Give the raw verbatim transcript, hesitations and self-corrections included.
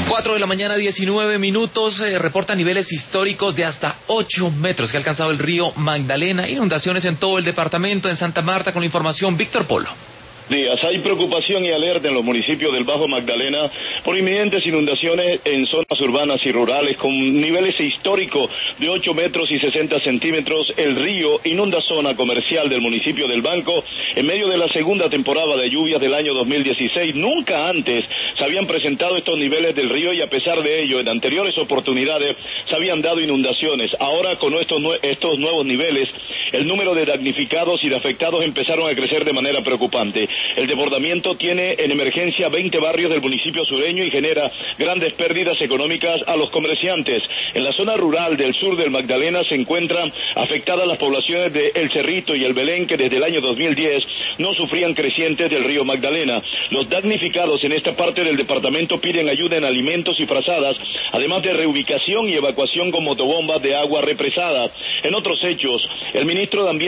cuatro de la mañana, diecinueve minutos, eh, reporta niveles históricos de hasta ocho metros que ha alcanzado el río Magdalena. Inundaciones en todo el departamento, en Santa Marta, con la información Víctor Polo. Días. Hay preocupación y alerta en los municipios del Bajo Magdalena por inminentes inundaciones en zonas urbanas y rurales con niveles históricos de ocho metros y sesenta centímetros. El río inunda zona comercial del municipio del Banco en medio de la segunda temporada de lluvias del año dos mil dieciséis. Nunca antes se habían presentado estos niveles del río y a pesar de ello, en anteriores oportunidades se habían dado inundaciones. Ahora, con estos, estos nuevos niveles, el número de damnificados y de afectados empezaron a crecer de manera preocupante. El desbordamiento tiene en emergencia veinte barrios del municipio sureño y genera grandes pérdidas económicas a los comerciantes. En la zona rural del sur del Magdalena se encuentran afectadas las poblaciones de El Cerrito y El Belén, que desde el año dos mil diez no sufrían crecientes del río Magdalena. Los damnificados en esta parte del departamento piden ayuda en alimentos y frazadas, además de reubicación y evacuación con motobombas de agua represada. En otros hechos, el ministro de Ambiente